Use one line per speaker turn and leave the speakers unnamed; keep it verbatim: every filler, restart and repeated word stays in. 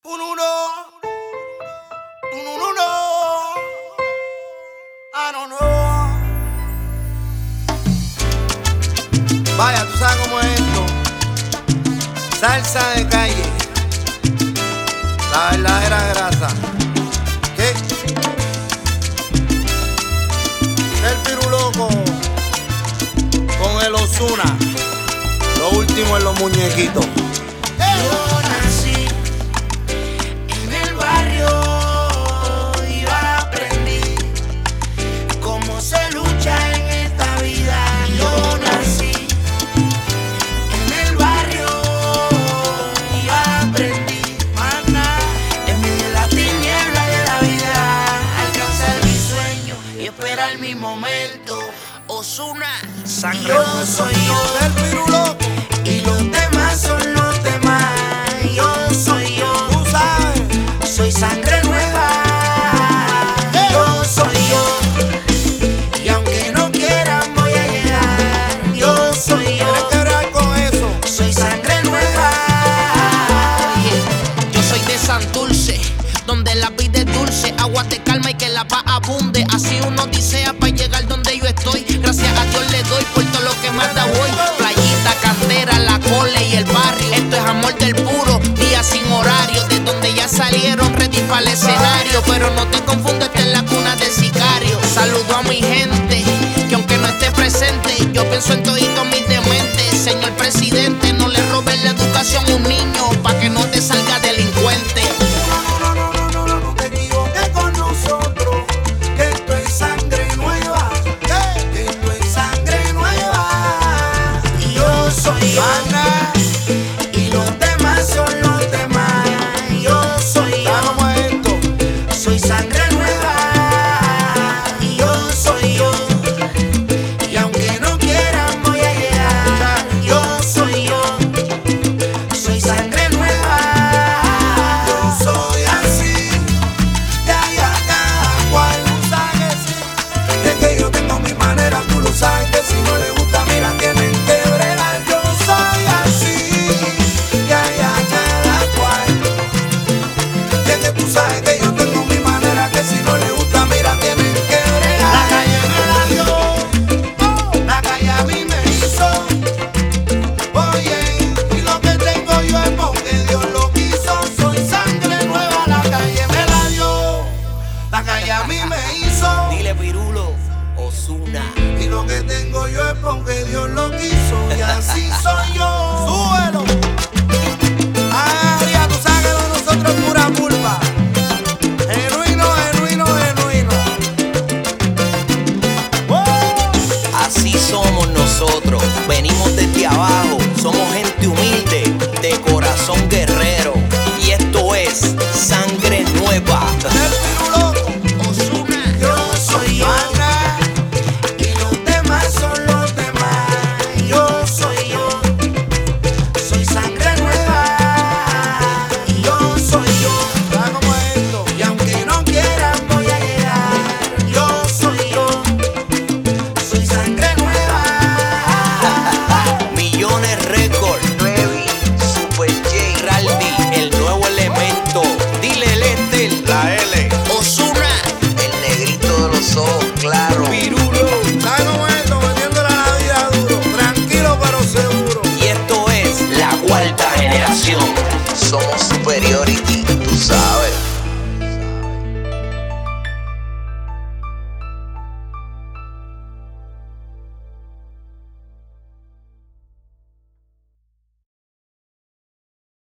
Un uno, un uno, uno. Ah, no, no. Vaya, tú sabes cómo es esto. Salsa de calle, la verdadera grasa. ¿Qué? El piruloco con el Ozuna. Lo último en los muñequitos.
Yo nací en el barrio y yo aprendí cómo se lucha en esta vida. Yo nací en el barrio y yo aprendí, maná, en medio de la tiniebla de la vida, alcanzar mi sueño y esperar mi momento. Ozuna, sangre, yo soy yo,
el piruloco.
y los demás son los demás. Yo soy yo,
Tú sabes.
soy sangre nueva. Yo soy yo, y aunque no quieran voy a llegar. Yo soy
Tienes
yo,
que ver con eso.
soy sangre nueva. Yo soy de Santurce, donde la vida es dulce, agua te calma y que la paz abunde. Así uno odisea para llegar donde yo estoy. Gracias a Dios le doy por todo lo que manda voy. Playita, cantera, la cole y el barrio. Esto es amor del puro, día sin horario. De donde ya salieron ready para el escenario. Pero no te confundas, esta es la cuna de sicario. Saludo a mi gente, que aunque no esté presente, yo pienso en todito mis dementes. Señor presidente, no le robes la educación a un niño, pa' que no te salga delincuente.
No, no, no, no, no, no, no te equivoques con nosotros. Que esto es sangre nueva. Que esto es sangre nueva.
Y yo soy yo,
Ana,
y los demás son los demás. Yo soy
¿sabes
yo,
cómo es esto?
soy sangre nueva. Y yo soy yo, y aunque no quieran voy a llegar. Yo soy yo, soy sangre nueva.
Yo soy así, de ahí a cada cual. Tú sabes que sí. Es que yo tengo mi manera, tú lo sabes que si no le gusta, mira, tienen que bregar. Yo soy así, de ahí a cada cual. Es que tú sabes que yo tengo mi manera, que si no le gusta, mira, tienen que bregar. La calle me la dio, la calle a mí me hizo. Oye, y lo que tengo yo es porque Dios lo quiso. Soy sangre nueva, la calle me la dio, la calle a mí me hizo.
Dile Pirulo, Ozuna.
Y lo que tengo yo es porque Dios lo quiso. Y así soy yo. ¡Súbelo! Ah, ya tú sabes que de nosotros es pura pulpa. Genuino, genuino, genuino. ¡Oh!
Así somos nosotros, venimos desde abajo, somos gente humilde, de corazón guerrero. Y esto es Sangre Nueva.
El piruloco.
Ozuna, yo soy yo,
Ana,
y los demás son los demás. Yo soy yo, soy sangre nueva. Y yo soy yo,
¿sabes cómo es esto?
y aunque no quieran voy a llegar. Yo soy yo, soy sangre nueva.
Millones Record, Nuevi, Super J, Raldi, el nuevo elemento. Dile Lester, la L,
Ozuna,
el negrito de los ojos claros.
Pirulo. ¿Sabes cómo es esto? Metiéndole a la vida duro. Tranquilo pero seguro.
Y esto es la cuarta generación. Somos Superiority, tú sabes.